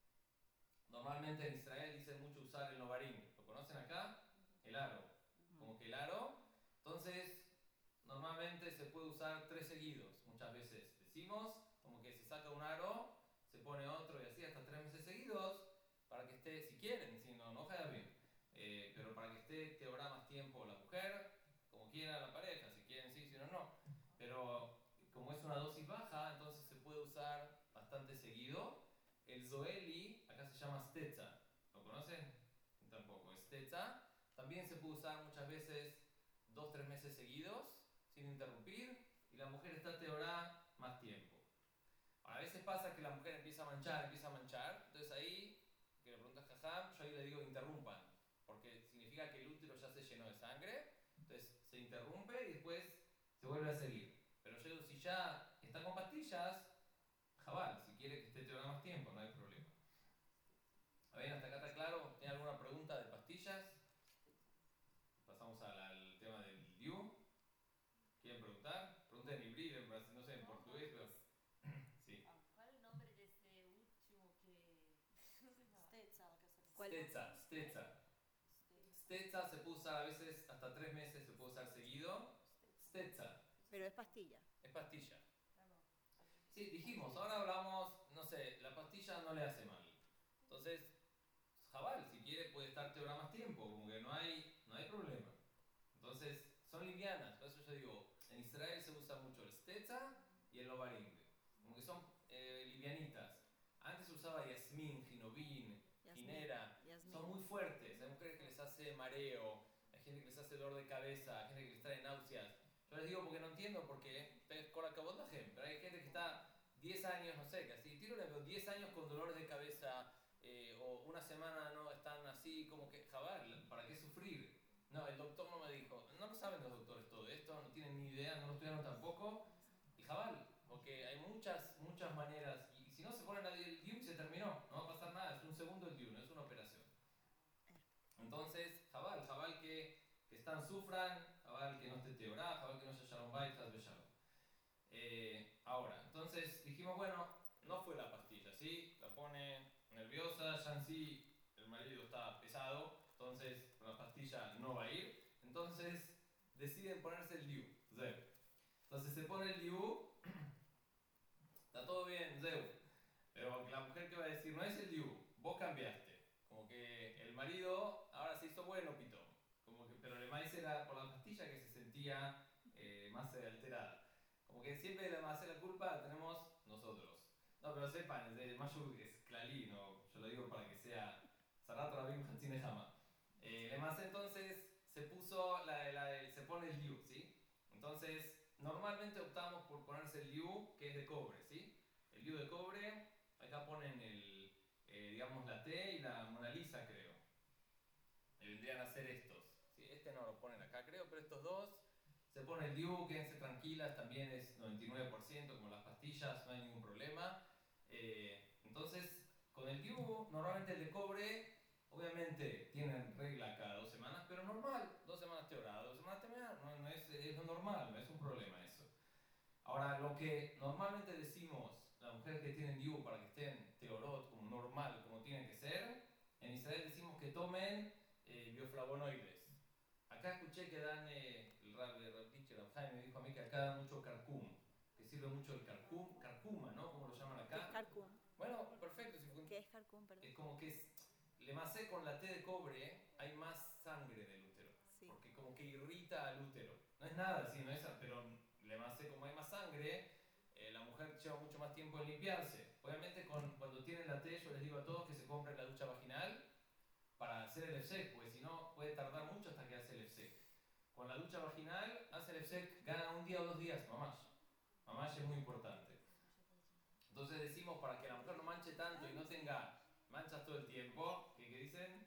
Normalmente en Israel dicen mucho usar el novarim. ¿Lo conocen acá? El aro. Como que el aro. Entonces, normalmente se puede usar 3 seguidos. Muchas veces decimos, como que se saca un aro, se pone otro y así hasta 3 meses seguidos, para que esté, si quieren, si no queda bien. Pero para que esté teorá más tiempo la mujer, como quiera la pareja, si quieren sí, si no. Pero como es una dosis baja, entonces se puede usar bastante seguido. El Zoeli, acá se llama Stetza. ¿Lo conocen? Tampoco. Stetza también se puede usar muchas veces 2-3 meses seguidos, sin interrumpir, y la mujer está teorá más tiempo. Ahora, a veces pasa que la mujer empieza a manchar, entonces ahí, que le preguntas Jajam, yo ahí le digo interrumpan, porque significa que el útero ya se llenó de sangre, entonces se interrumpe y después se vuelve a seguir. Pero yo digo, si ya está con pastillas, jabal, si quiere que esté teorá más tiempo, no hay problema. A ver, hasta acá está claro. ¿Tiene alguna pregunta de pastillas? ¿Cuál? Stetza. Stetza se puede usar a veces hasta 3 meses, se puede usar seguido. Stetza. Pero es pastilla. Es pastilla. Sí, dijimos, ahora hablamos, no sé, la pastilla no le hace mal. Entonces, Jabal, si quiere, puede estar teora más tiempo, como que no hay problema. Entonces, son livianas, por eso yo digo, en Israel se usa mucho el stetza y el ovarimbe, como que son livianitas. Antes se usaba yasmín, ginobín, ginera, son muy fuertes. Hay mujeres que les hace mareo, hay gente que les hace dolor de cabeza, hay gente que les trae náuseas. Yo les digo porque no entiendo, porque ustedes con la cabotaje, pero hay gente que está 10 años, no sé, casi tiro le veo 10 años con dolores de cabeza, o una semana no están así, como que, Jabal, ¿para qué sufrir? No, el doctor no me dijo, no lo saben los doctores todo esto, no tienen ni idea, no lo estudiaron tampoco, y Jabal, porque hay muchas maneras, y si no se ponen el DIU se terminó, no va a pasar nada, es un segundo el DIU, no es una operación. Entonces, Jabal que están sufran, Jabal que no esté teorá, Jabal que no haya Shalom Bait, Chas Shalom. Ahora, entonces dijimos, bueno, no fue la pastilla, ¿sí? La pone nerviosa, ya en sí el marido está pesado, entonces con la pastilla no va a ir, entonces deciden ponerse el DIU, Zeu. Entonces se pone el DIU, está todo bien, Zeu, pero la mujer que va a decir, no es el DIU, vos cambiaste, como que el marido ahora se hizo bueno, pitón, como que, pero el maíz era por la pastilla que se sentía más alterada. Como que siempre le más la culpa la tenemos nosotros. No, pero sepan, el Mayu es Klali, no, yo lo digo para que sea Sarato Rabim Hatzine Jama. Le más entonces se puso, se pone el liu, ¿sí? Entonces, normalmente optamos por ponerse el liu que es de cobre, ¿sí? El liu de cobre, acá ponen digamos, la T y la Mona Lisa, creo. Y vendrían a ser estos. ¿Sí? Este no lo ponen acá, creo, pero estos dos. Se pone el DIU, quédense tranquilas, también es 99%, como las pastillas, no hay ningún problema. Entonces, con el DIU, normalmente el de cobre, obviamente tienen regla cada 2 semanas, pero normal, 2 semanas teorada, 2 semanas teorada, no es lo normal, no es un problema eso. Ahora, lo que normalmente decimos, las mujeres que tienen DIU para que estén teorot como normal, como tienen que ser, en Israel decimos que tomen bioflavonoides. Acá escuché que dan, el teacher Jaime me dijo a mí que acá dan mucho carcum, que sirve mucho el carcuma, ¿no? Como lo llaman ¿Qué es acá. carcum? Bueno, perfecto. ¿Qué es carcum, perdón? Es como que le masé con la T de cobre, hay más sangre en el útero, sí. Porque como que irrita al útero. No es nada así, no es, pero le masé como hay más sangre, la mujer lleva mucho más tiempo en limpiarse. Obviamente cuando tienen la T, yo les digo a todos que se compren la ducha vaginal para hacer el EFSEC, porque si no puede tardar mucho hasta que hace el EFSEC. Con la ducha vaginal, hace el EFSEC, gana 1 día o 2 días, mamás. Mamás es muy importante. Entonces decimos, para que la mujer no manche tanto y no tenga manchas todo el tiempo, ¿qué dicen?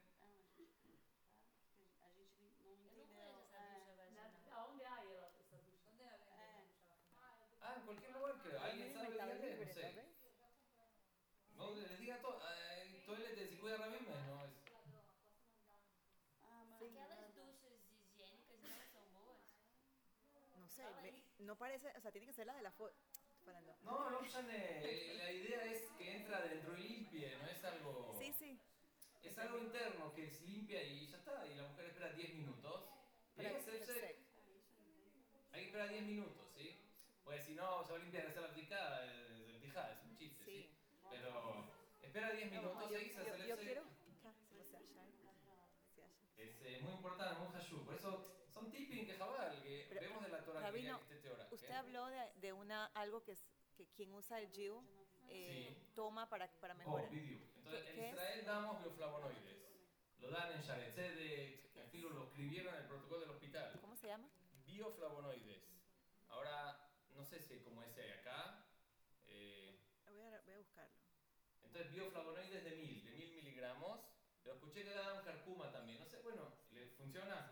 Ah, en cualquier lugar creo. ¿Alguien sabe? Dígale, no sé. No, les diga todo. Toilet de si cuida Rabime, no es. Aquelas duchas higiênicas não são boas? No sé, no parece, o sea, tiene que ser la de la foto. No, la idea es que entra dentro y limpie, no es algo. Sí. Es algo interno que se limpia y ya está. Y la mujer espera 10 minutos. Y hay que hacerse. Hay que esperar 10 minutos, ¿sí? Pues si no, se va a limpiar esa la aplicada, es un chiste, ¿sí? Pero espera 10 minutos, seguís a hacer el. Yo quiero. Es muy importante, muy hashú. Por eso son tipping que jabal, que pero, vemos de la Torah que esté teora. Usted habló de algo que quien usa el GIU toma para mejorar. Video. Entonces, en Israel damos bioflavonoides. Lo dan en Sharet Tzedek, en fin, lo escribieron en el protocolo del hospital. ¿Cómo se llama? Bioflavonoides. Ahora, no sé si como ese hay acá. Voy a buscarlo. Entonces, bioflavonoides de 1000 miligramos. Pero escuché que daban carcuma también. No sé, bueno, ¿le funciona?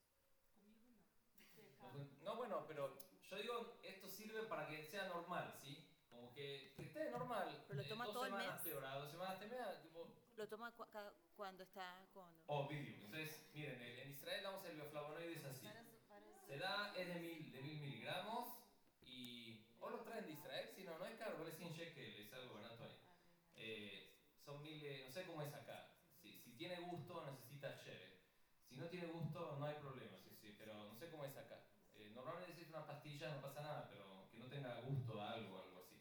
No, bueno, pero yo digo, esto sirve para que sea normal, ¿sí? Como que esté normal. Pero lo toma 2 todo el mes. 2 semanas temea, tipo. Lo toma cuando está con. Video. Entonces, miren, en Israel damos el bioflavonoides así. Se da, es de 1000 miligramos y. O lo traen de Israel, si no, no es caro, vale 100 shekel, es algo barato ahí. Son 1000, no sé cómo es acá. Si tiene Si no tiene gusto, no hay problema, sí, pero no sé cómo es acá. Normalmente si es una pastilla no pasa nada, pero que no tenga gusto a algo, algo así.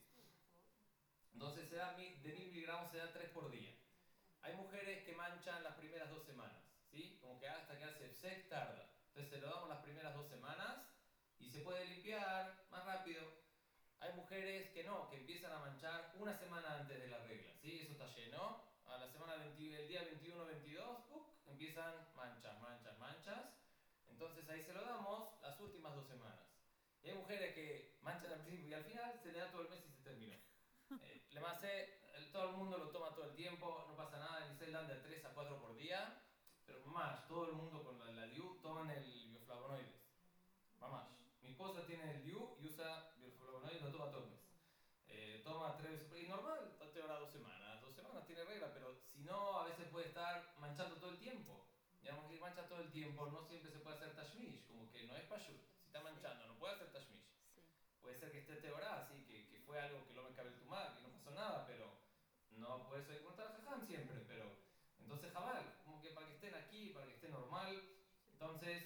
Entonces se da de 1000 miligramos se da 3 por día. Hay mujeres que manchan las primeras 2 semanas, ¿sí? Como que hasta que hace sec tarda. Entonces se lo damos las primeras 2 semanas y se puede limpiar más rápido. Hay mujeres que no, que empiezan a manchar una semana antes de la regla, ¿sí? Eso está lleno. A la semana el día 21-22, empiezan manchas. Entonces ahí se lo damos las últimas 2 semanas. Y hay mujeres que manchan al principio y al final se le da todo el mes y se terminó. Le masé, todo el mundo lo toma todo el tiempo, no pasa nada, en Island de 3 a 4 por día, pero más, todo el mundo con la DIU toman el bioflavonoides. Mamás. Mi esposa tiene el DIU y usa bioflavonoides, lo toma todo el mes. Toma 3 veces por día, normal, te ahora 2 semanas. 2 semanas tiene regla, pero si no, a veces puede estar manchando todo el tiempo. Digamos que mancha todo el tiempo, no siempre se puede hacer tashmish, como que no es pashut. Si está manchando, no puede hacer tashmish. Puede ser que esté teorá, así que fue algo que no me cabe el tumar, que no pasó nada, pero no, por eso hay que contar jajam siempre, pero entonces jabal, como que para que estén aquí, para que esté normal. Entonces,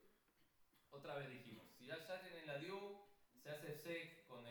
otra vez dijimos, si ya tienen la DIU, se hace sec con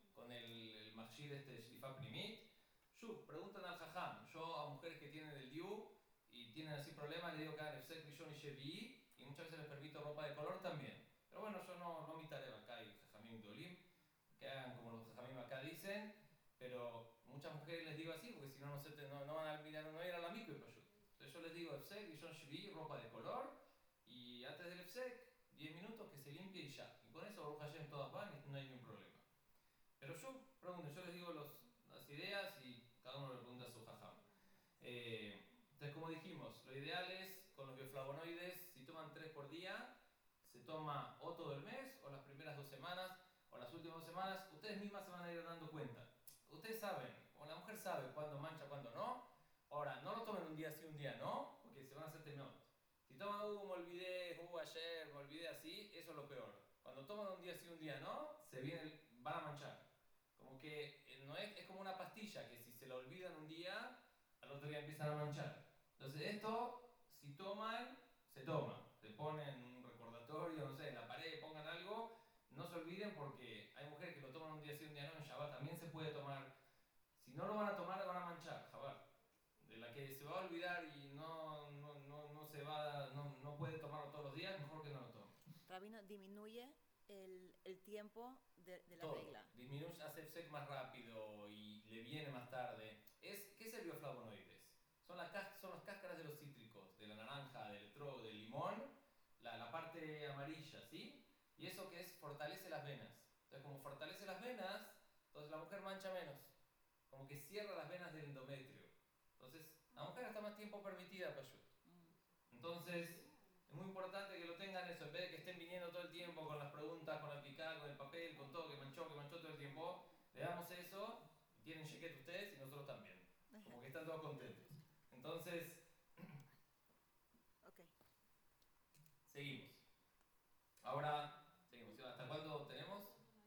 el machir Shlifa Primit. Preguntan al jajam, yo a mujeres que tienen el DIU y tienen así problemas, les digo que hagan sec Rishon y Shevi, y muchas veces les permito ropa de color también. Pero bueno, yo no mi tarea acá y jajamim dolim, que hagan como los jajamim acá dicen, pero muchas mujeres les digo así, porque si no, no van a mirar, no ir a la micro y payut. Entonces yo les digo efsek, Rishon Shevi, ropa de color, y antes del efsek, 10 minutos que se limpie y ya. Y con eso, Baruch Hashem, todas van y no hay ningún problema. Pero yo les digo las ideas y cada uno le pregunta a su jajam. Entonces, como dijimos, lo ideal es con los bioflavonoides, si toman 3 por día, se toma o todo el mes, o las primeras 2 semanas, o las últimas 2 semanas. Ustedes mismas se van a ir dando cuenta. Ustedes saben, o la mujer sabe cuándo mancha, cuándo no. Ahora, no lo tomen un día sí, un día no, porque se van a hacer temor. Si toman, me olvidé, ayer, me olvidé así, eso es lo peor. Cuando toman un día sí, un día no, van a manchar. Como que no es como una pastilla, que si se la olvidan un día, al otro día empiezan a manchar. Entonces esto, si toman, se toma. Se ponen un recordatorio, no sé, en la pared, pongan algo. No se olviden porque hay mujeres que lo toman un día sí, un día no, en Shabbat también se puede tomar. Si no lo van a tomar, van a manchar, Shabbat. De la que se va a olvidar y no puede tomarlo todos los días, mejor que no lo tome. Rabino, disminuye el tiempo de la todo. regla. Disminuye, hace sec más rápido y le viene más tarde. ¿Qué es el bioflavonoides? Son las cáscaras de los cítricos, de la naranja, del del limón, la parte amarilla, ¿sí? Y eso que es, fortalece las venas. Entonces, como fortalece las venas, entonces la mujer mancha menos. Como que cierra las venas del endometrio. Entonces, la mujer está más tiempo permitida, Payut. Entonces, es muy importante que lo tengan eso, en vez de que estén viniendo todo el tiempo con las preguntas, con la picada, con el papel, con todo, que manchó todo el tiempo. Le damos eso, y tienen chequete ustedes y nosotros también. Como que están todos contentos. Entonces, okay. Seguimos. Ahora, seguimos. ¿Hasta cuándo tenemos?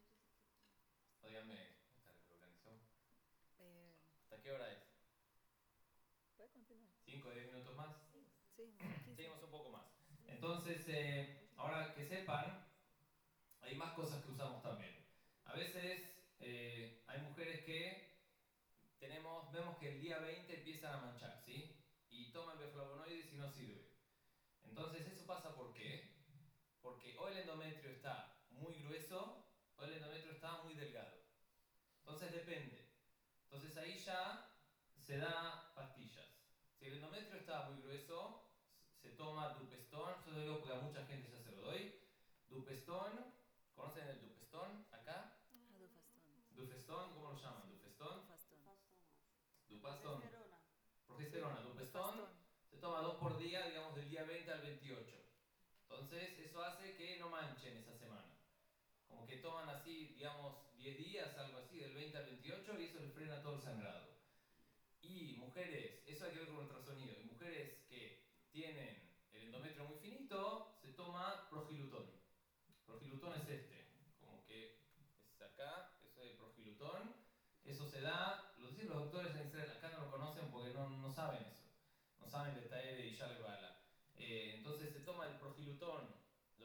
Díganme, ¿hasta que lo organizó? ¿Hasta qué hora es? ¿Puede continuar? 5 o 10 minutos más. Sí, seguimos un poco más. Entonces, ahora que sepan, hay más cosas que usamos también. A veces hay mujeres que vemos que el día 20 empiezan a manchar, ¿sí? Y toman bioflavonoides y no sirve. Entonces, ¿eso pasa por qué? Porque o el endometrio está muy grueso o el endometrio está muy delgado. Entonces, depende. Entonces, ahí ya se da pastillas. Si el endometrio está muy grueso, se toma Dupestón. Yo lo digo porque a mucha gente ya se lo doy. Dupestón, ¿conocen el Dupestón acá? Dupestón, ¿cómo lo llaman? Dupestón. Dupastón. Progesterona. Dupestón se toma 2 por día, digamos del día 20 al 28. Entonces eso hace que no manchen esa semana. Como que toman así, digamos, 10 días, algo así, del 20 al 28, y eso les frena todo el sangrado. Y mujeres, eso hay que ver con el ultrasonido, y mujeres que tienen el endometrio muy finito, se toma progilutón. Progilutón es como que es acá, eso es progilutón. Eso se da, los doctores en Israel acá no lo conocen porque no saben eso. No saben de Taede y Shalebala. Entonces se toma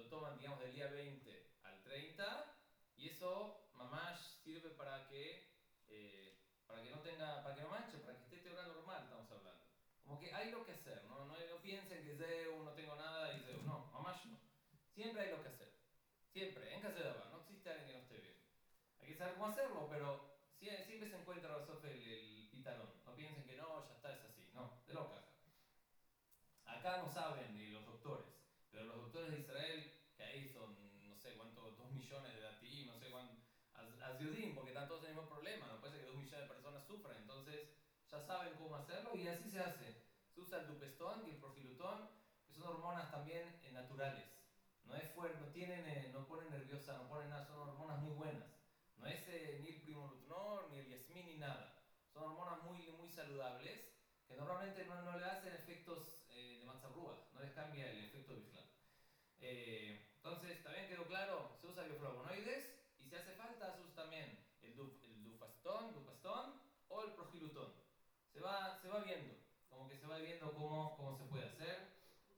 toman, digamos, del día 20 al 30, y eso, mamash, sirve para que no tenga, para que no manche, para que esté este hora normal, estamos hablando. Como que hay lo que hacer, no piensen que Zeu, no tengo nada y Zeu, no, mamash no. Siempre hay lo que hacer, siempre, en casa de Abba, no existe alguien que no esté bien. Hay que saber cómo hacerlo, pero siempre se encuentra el pitalón. No piensen que no, ya está, es así, no, de loca. Acá no saben ni los doctores, pero los doctores de Israel, que ahí son, no sé cuántos, 2 millones de dati, no sé cuánto, Aziudim, porque están todos en el mismo problema, no puede ser que 2 millones de personas sufran, entonces ya saben cómo hacerlo y así se hace. Se usa el dupestón y el profilutón, que son hormonas también naturales. No es fuerte, no ponen nerviosa, no ponen nada, son hormonas muy buenas. No es ni el primolutnor, ni el yasmín, ni nada. Son hormonas muy saludables que normalmente no le hacen efectos de matzarrúa, no les cambia el efecto visual. Entonces, también quedó claro, se usa bioflavonoides y si hace falta se usa también el dupastón o el progilutón. Se va viendo, como que se va viendo cómo se puede hacer.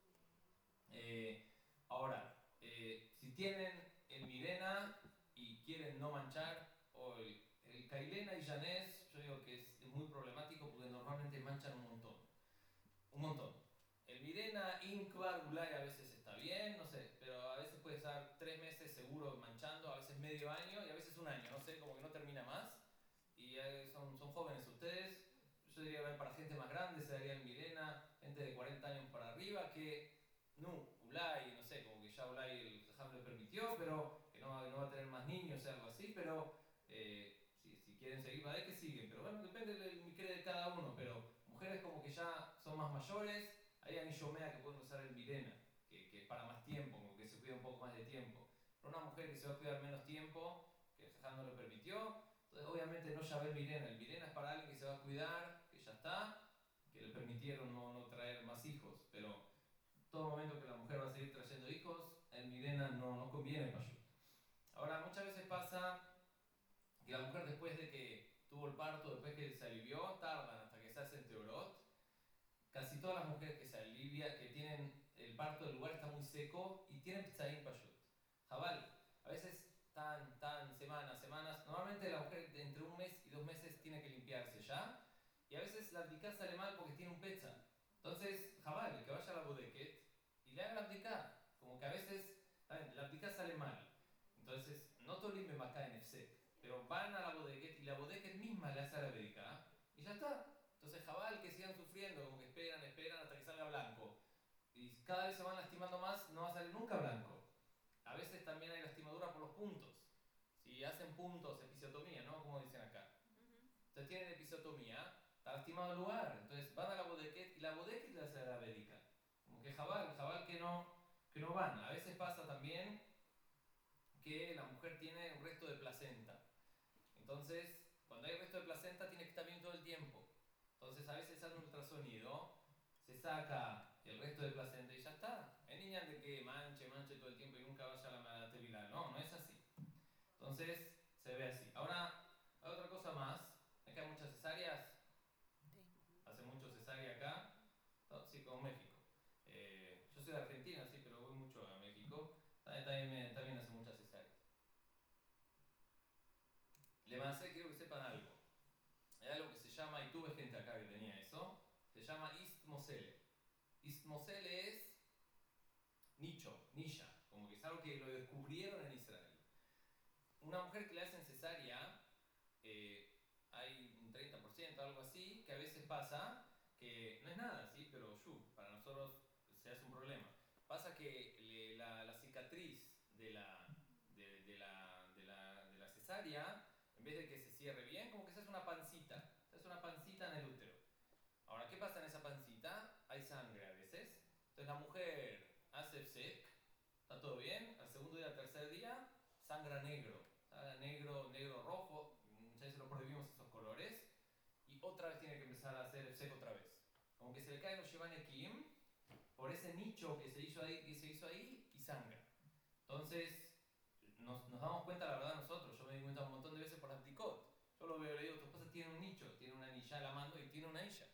Ahora, si tienen el Mirena y quieren no manchar, o el Cailena y Janés, yo digo que es muy problemático porque normalmente manchan un montón. El Mirena, Inquar, Ulay a veces está bien, no sé, pero a veces puede estar 3 meses seguro manchando, a veces medio año y a veces un año, no sé, como que no termina más. Y son jóvenes ustedes, yo diría que para gente más grande se daría el Mirena, gente de 40 años para arriba, que Ulay, no sé, como que ya Ulay el Jajam le permitió, pero que no va a tener más niños o algo así, pero si quieren seguir, va a ver que siguen, pero bueno, depende del micre de cada uno, pero mujeres como que ya son más mayores, hay anillomea que pueden usar el Mirena, que es para más tiempo, como que se cuida un poco más de tiempo. Pero una mujer que se va a cuidar menos tiempo, que el Jajam no lo permitió, entonces obviamente no llave el Mirena. El Mirena es para alguien que se va a cuidar, que ya está, que le permitieron no traer más hijos, pero todo momento que la mujer va a seguir trayendo hijos, el Mirena no conviene para ello. Ahora, muchas veces pasa que la mujer después de que tuvo el parto, después que se alivió, tardan hasta que se hacen teorot. Casi todas las mujeres que se alivian, que tienen el parto, el lugar está muy seco y tienen pzaim payut. Jabal, a veces tan semanas. Normalmente la mujer entre 1 mes y 2 meses tiene que limpiarse ya. Y a veces la abdicá sale mal porque tiene un pecha. Entonces, jabal, que vaya a la bodeket y le haga la abdicá. Como que a veces la abdicá sale mal. Entonces, no tolim me macá en efsek, pero van a la bodeket y la bodeket misma le hace a la abdicá y ya está. Entonces, jabal, que sigan sufriendo, como que esperan hasta que salga blanco. Y cada vez se van lastimando más, no va a salir nunca blanco. A veces también hay lastimadura por los puntos. Si hacen puntos, episiotomía, ¿no? Como dicen acá. Entonces tienen episiotomía, está lastimado el lugar. Entonces van a la bodeket y la bodeket le hace a la médica. Como que jabal que no van. A veces pasa también que la mujer tiene un resto de placenta. Entonces, cuando hay resto de placenta, tiene que estar bien todo el tiempo. Entonces, a veces hace un ultrasonido, se saca el resto de placenta y ya está. Hay niñas de que manche todo el tiempo y nunca vaya a la madate viral. No es así. Entonces, se ve así. Ahora, hay otra cosa más. Acá hay muchas cesáreas. Hace mucho cesárea acá. No, sí, como México. Yo soy de Argentina, sí, pero voy mucho a México. También hace muchas cesáreas. Levancé, quiero que sepan algo. Hay algo que se llama, y tuve gente acá que tenía eso, se llama istmosele. Istmosele es nicho, nisha, como que es algo que lo descubrieron en Israel. Una mujer que le hacen cesárea, hay un 30%, algo así, que a veces pasa, que no es nada, ¿sí? Pero para nosotros se hace un problema. Pasa que la cicatriz de la cesárea, en vez de que se cierre bien, como que se hace una pancita. Se hace una pancita en el útero. Ahora, ¿qué pasa en esa pancita? Hay sangre a veces. Entonces la mujer hace sec, está todo bien. Al segundo día, al tercer día, sangra negro. Sangra negro, rojo. Muchas veces lo prohibimos esos colores. Y otra vez tiene que empezar a hacer sec otra vez. Como que se le caen los Shevanekim por ese nicho que se hizo ahí y sangra. Entonces, nos damos cuenta, la verdad, nosotros. Yo me di cuenta un montón de veces por Abdicot. Yo lo veo, le digo, tu esposa tiene un nicho, tiene una anilla a la mano y tiene una isha.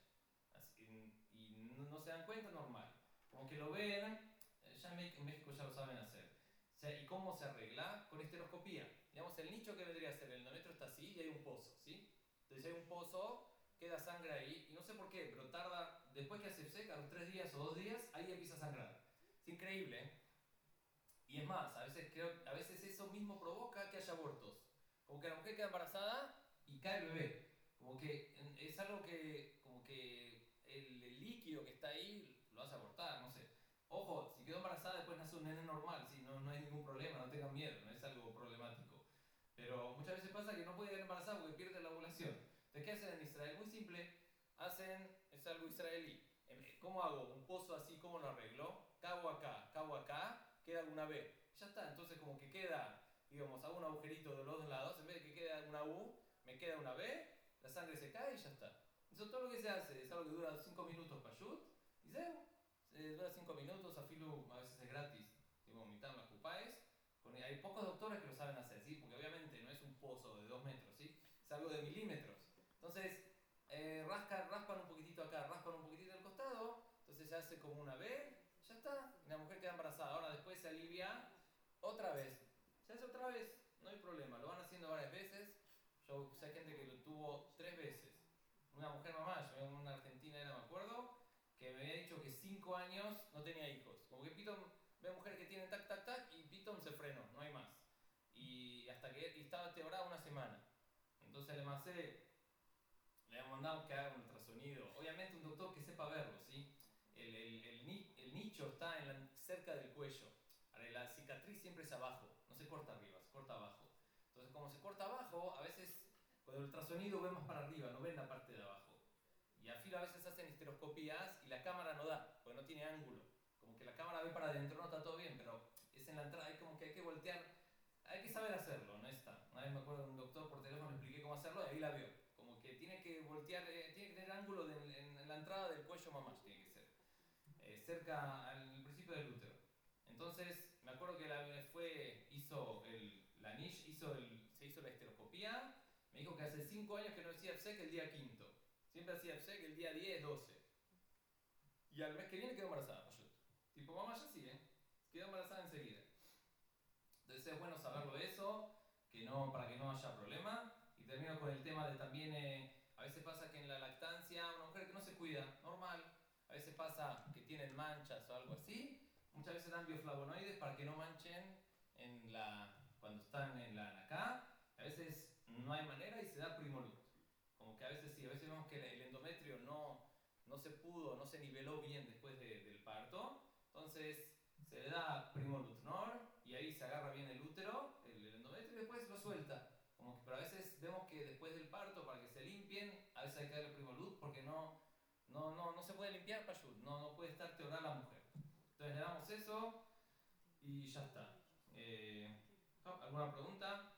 Y no se dan cuenta, normal. Como que lo ven, ya en México ya lo saben hacer. ¿Y cómo se arregla? Con histeroscopía. Digamos, el nicho que vendría a ser, el endometrio está así y hay un pozo, ¿sí? Entonces hay un pozo, queda sangre ahí, y no sé por qué, pero tarda, después que se seca, a los 3 días o 2 días, ahí empieza a sangrar. Es increíble, ¿eh? Y es más, a veces eso mismo provoca que haya abortos. Como que la mujer queda embarazada y cae el bebé. Como que es algo que, como que el líquido que está ahí lo hace abortar, no sé. Ojo, si quedó embarazada después nace un nene normal, ¿sí? No hay ningún problema, no tengan miedo, no es algo problemático. Pero muchas veces pasa que no puede quedar embarazada porque pierde la ovulación. Entonces, ¿qué hacen en Israel? Muy simple, es algo israelí. ¿Cómo hago un pozo así? ¿Cómo lo arreglo? Cabo acá, queda una B. Ya está, entonces como que queda, digamos, hago un agujerito de los dos lados, en vez de que quede una U, me queda una B, la sangre se cae y ya está. Eso es todo lo que se hace, es algo que dura 5 minutos para shoot, y dura 5 minutos, a filo a veces es gratis, digo, mitad las cupáes. Hay pocos doctores que lo saben hacer, ¿sí? Porque obviamente no es un pozo de 2 metros, ¿sí? Es algo de milímetros. Entonces, raspan un poquitito acá, raspan un poquitito al costado, entonces se hace como una B, ya está, y la mujer queda embarazada. Ahora después se alivia otra vez, se hace otra vez, no hay problema, lo van haciendo varias veces. Yo sé gente que lo tuvo 3 veces. Una mujer mamá, yo una argentina era, me acuerdo, que me había dicho que 5 años no tenía hijos. Como que Piton ve mujeres que tienen tac, tac, tac, y Piton se frenó, no hay más. Y hasta que estaba teorada una semana. Entonces le habían mandado que haga un ultrasonido. Obviamente un doctor que sepa verlo, ¿sí? El nicho está cerca del cuello. Ahora, la cicatriz siempre es abajo, no se corta arriba, se corta abajo. Entonces, como se corta abajo, a veces con el ultrasonido vemos para arriba, no ven la parte de abajo. Y al filo a veces hacen histeroscopías y la cámara no da, porque no tiene ángulo. Como que la cámara ve para adentro, no está todo bien, pero es en la entrada, hay como que hay que voltear, hay que saber hacerlo, no está. Una vez me acuerdo de un doctor por teléfono, le expliqué cómo hacerlo y ahí la veo. Como que tiene que voltear, tiene que tener ángulo en la entrada del cuello mamás, tiene que ser. Cerca al principio del útero. Entonces, me acuerdo que se hizo la histeroscopía, me dijo que hace 5 años que no hacía FSEC el día quinto. Siempre hacía FSEC el día 10, 12. Y al mes que viene quedó embarazada, Payut. Tipo, mamá ya sí, quedó embarazada enseguida. Entonces es bueno saberlo eso, para que no haya problema. Y termino con el tema de también, a veces pasa que en la lactancia, una mujer que no se cuida, normal, a veces pasa que tienen manchas o algo así. Muchas veces dan bioflavonoides para que no manchen cuando están en la acá. A veces no hay manera y se da Primolut. Como que a veces sí, a veces vemos que el endometrio no se pudo, no se niveló bien después del parto. Entonces se le da Primolutnor y ahí se agarra bien el útero, el endometrio, y después lo suelta. Pero a veces vemos que después del parto, para que se limpien, a veces hay que darle Primolut porque no se puede limpiar Payut, no puede estar teoral la mujer. Entonces le damos eso y ya está. ¿Alguna pregunta?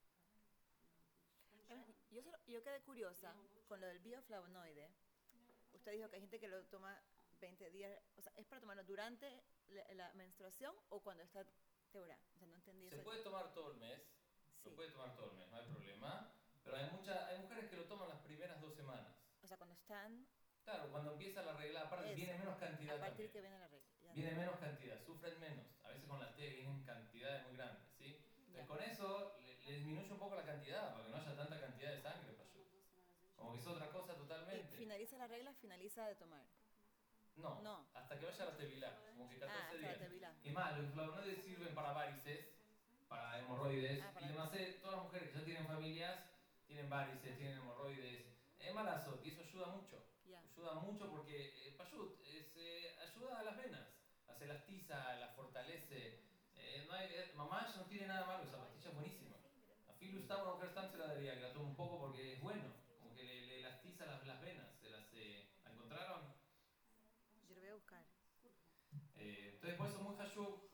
Yo quedé curiosa con lo del bioflavonoide. Usted dijo que hay gente que lo toma 20 días, o sea, ¿es para tomarlo durante la menstruación o cuando está teorá? O sea, no entendí eso. Se puede tomar todo el mes, sí. Lo puede tomar todo el mes, no hay problema. Pero hay mujeres que lo toman las primeras 2 semanas. O sea, cuando están... Claro, cuando empieza la regla, aparte viene menos cantidad. A partir también. que viene la regla. Viene menos cantidad, sufren menos. A veces con la T vienen cantidades muy grandes, ¿sí? Entonces con eso le disminuye un poco la cantidad, para que no haya tanta cantidad de sangre, Payut. Como que es otra cosa totalmente. ¿Y finaliza la regla, finaliza de tomar? No, hasta que vaya la tevilá, como que 14 días. La tevilá. Y más, los flavonoides sirven para varices, para hemorroides, y además todas las mujeres que ya tienen familias, tienen varices, tienen hemorroides, es malazo, y eso ayuda mucho. Ayuda mucho porque Payut ayuda a las venas, las elastiza, las fortalece. Mamá ya no tiene nada malo, esa pastilla es buenísima. A Philus Town o Kerstam se la daría, que la tome un poco porque es bueno, como que le elastiza las venas. ¿La encontraron? Yo lo voy a buscar. Entonces por eso muy hashub